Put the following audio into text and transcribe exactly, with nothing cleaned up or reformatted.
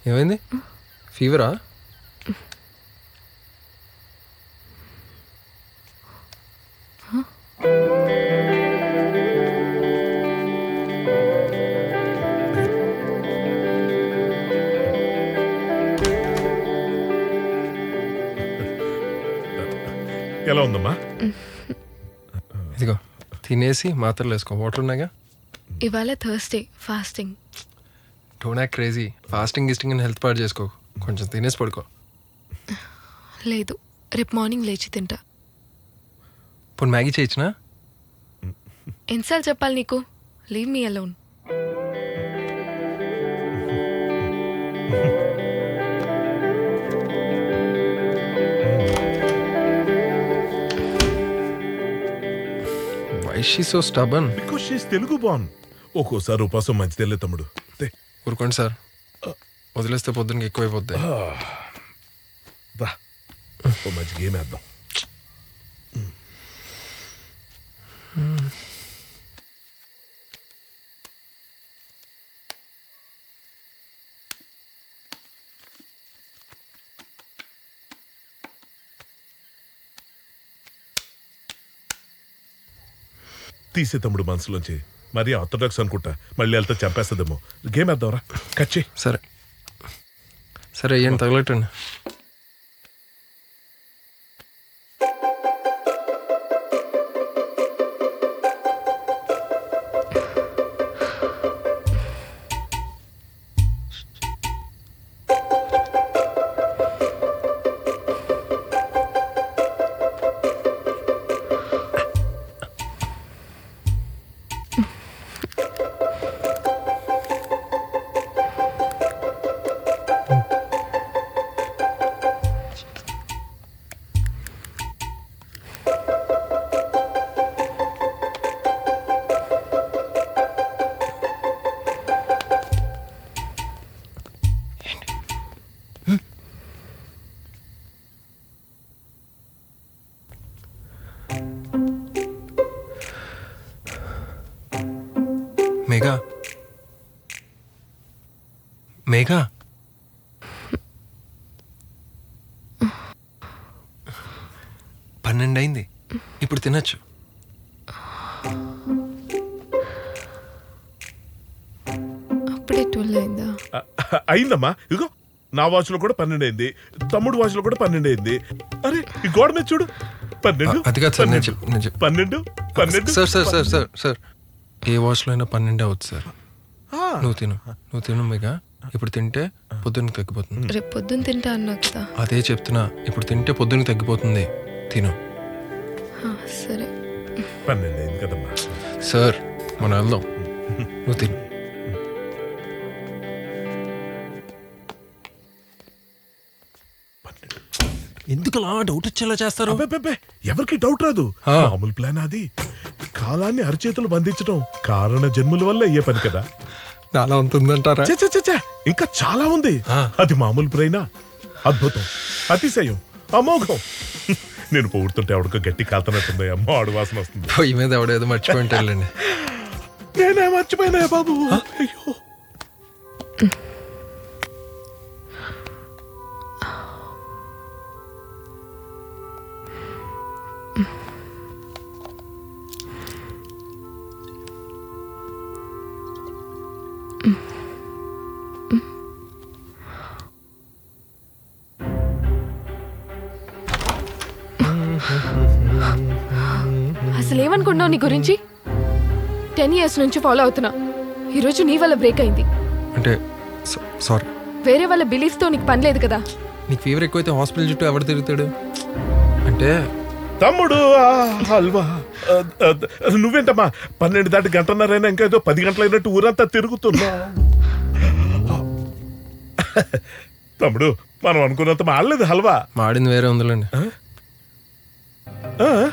ఏమైంది? ఫీవరా? ఎలా ఉందమ్మా? ఇదిగో తినేసి మాత్రలు వేసుకో. వాటర్ ఉన్నాయిగా. ఇవాళ Thursday fasting. Don't act crazy. Fasting గిస్టింగ్ అని హెల్త్ పాడు చేసుకో. కొంచెం తినేసి పడుకో. లేదు, రేపు మార్నింగ్ లేచి తింటా. ఇప్పుడు మ్యాగీ చేయించినా? ఎన్నిసార్లు చెప్పాలి నీకు? Leave me alone. Why is she so stubborn? Because she is Telugu born. ఒక్కోసారి ఉపాసం మంచిదేలే తమ్ముడు. ఊరుకోండి సార్, వదిలేస్తే పొద్దున్నకి ఎక్కువైపోద్ది. రా ఓ మంచి గేమ్ వేద్దాం. తీసే తమ్ముడు మనసులోంచి. మరి ఆర్థోడాక్స్ అనుకుంటా, మళ్ళీ వెళ్తే చంపేస్తుందేమో. గేమ్ వేద్దాంరా. కచ్చి. సరే సరే అయ్యండి, తగలటండి. మేఘా, మేఘా, పన్నెండు అయింది, ఇప్పుడు తినచ్చు. అప్పుడే ట్వెల్వ్ అయిందా? అయిందమ్మా. ఇగో నా వాచ్ లో కూడా పన్నెండు అయింది, తమ్ముడు వాచ్ లో కూడా పన్నెండు అయింది. అరే ఈ గోడ మీద చూడు, పన్నెండు. అది కాదు సార్, నేను చెప్ నేను చెప్ పన్నెండు పన్నెండు sir sir sir sir sir ఏ వాచ్లో అయినా పన్నెండే అవుతుంది సార్. నువ్వు తిను, నువ్వు తిను మేఘా. ఇప్పుడు తింటే పొద్దున్నకి తగ్గిపోతుంది. రేపు పొద్దున్న తింటా అన్నా కదా. అదే చెప్తున్నా, ఇప్పుడు తింటే పొద్దున్నకి తగ్గిపోతుంది. తిను. సరే. పన్నెండు అయింది కదమ్మా. సార్ మనం వెళ్దాం, నువ్వు తిను. ఎందుకు అలా డౌట్ వచ్చేలా చేస్తారు? ఎవరికి డౌట్ రాదు, మామూలు ప్లాన్ అది. కాలాన్ని అరచేతులు బంధించడం కారణ జన్ముల వల్ల అయ్యే పని కదా. చాలా ఉంటుందంటారా? ఇంకా చాలా ఉంది. అది మామూలు ప్రైనా అద్భుతం, అతిశయం, అమోఘం. నేను పొగుడుతుంటే ఎవడికో గట్టి కాల్తనట్టుంది. అమ్మ ఆడు వాసన వస్తుంది. పొయ్యి మీద ఎవడేదో మర్చిపోయింటాడండి. నేనే మర్చిపోయినా బాబు. అయ్యో అసలు ఏమనుకున్నావు నీ గురించి? టెన్ ఇయర్స్ నుంచి ఫాలో అవుతున్నా. ఈరోజు నీ వల్ల బ్రేక్ అయింది. అంటే సారీ. వేరే వాళ్ళ బిలీఫ్ తో నీకు పని లేదు కదా. నీకు ఫీవర్ ఎక్కువైతే హాస్పిటల్ చుట్టూ ఎవరు తిరుగుతాడు? అంటే తమ్ముడు హల్వా. నువ్వేంటమ్మా పన్నెండు దాటి గంటన్నరైనా ఇంకా ఏదో పది గంటలైనట్టు ఊరంతా తిరుగుతున్నా. తమ్ముడు మనం అనుకున్నంత మాడలేదు హల్వా. మాడింది వేరే ఉందిలేండి.